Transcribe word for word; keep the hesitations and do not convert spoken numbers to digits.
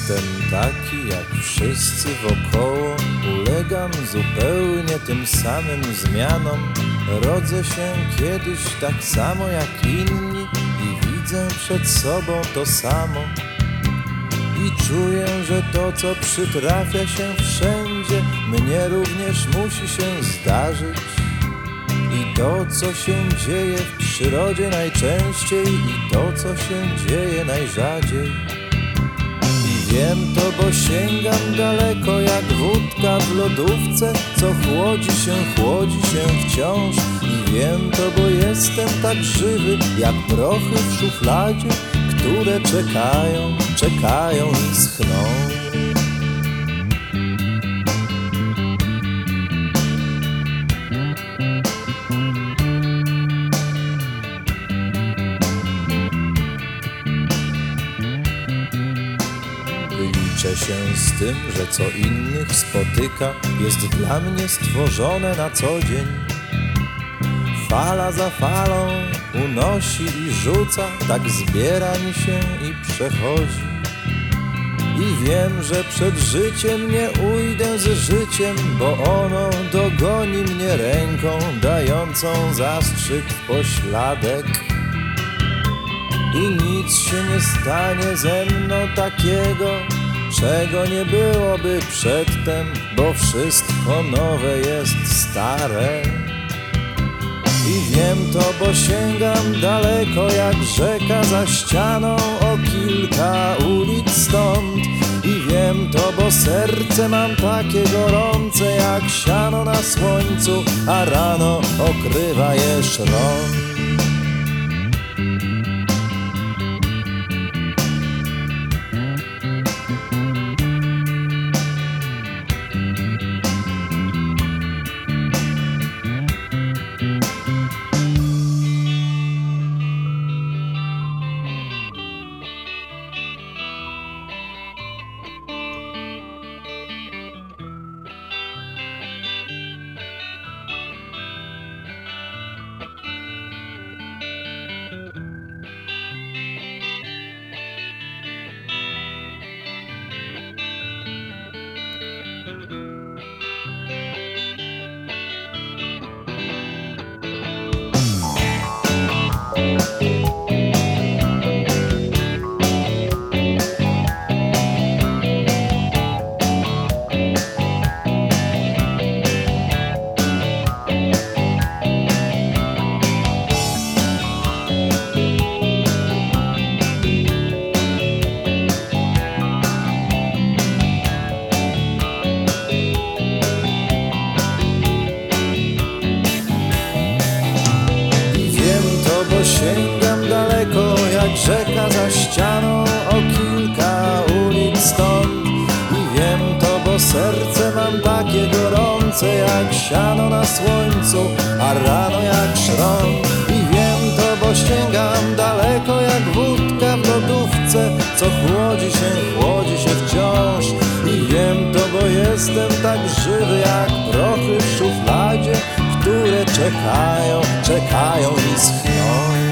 jestem taki jak wszyscy wokoło, ulegam zupełnie tym samym zmianom. Rodzę się kiedyś tak samo jak inni i widzę przed sobą to samo. I czuję, że to, co przytrafia się wszędzie, mnie również musi się zdarzyć. I to, co się dzieje w przyrodzie najczęściej, i to, co się dzieje najrzadziej. I wiem to, bo sięgam daleko jak wódka w lodówce, co chłodzi się, chłodzi się wciąż. I wiem to, bo jestem tak żywy jak prochy w szufladzie, które czekają, czekają i schną. Liczę się z tym, że co innych spotyka, jest dla mnie stworzone na co dzień. Fala za falą unosi i rzuca, tak zbiera mi się i przechodzi. I wiem, że przed życiem nie ujdę z życiem, bo ono dogoni mnie ręką dającą zastrzyk w pośladek. I nic się nie stanie ze mną takiego, czego nie byłoby przedtem, bo wszystko nowe jest stare. I wiem to, bo sięgam daleko jak rzeka za ścianą o kilka ulic stąd. I wiem to, bo serce mam takie gorące jak siano na słońcu, a rano okrywa je szron. Sięgam daleko jak rzeka za ścianą o kilka ulic stąd. I wiem to, bo serce mam takie gorące jak siano na słońcu, a rano jak szron. I wiem to, bo sięgam daleko jak wódka w lodówce, co chłodzi się, chłodzi się wciąż. I wiem to, bo jestem tak żywy jak prochy w szufladzie, które czekają, czekają i schną.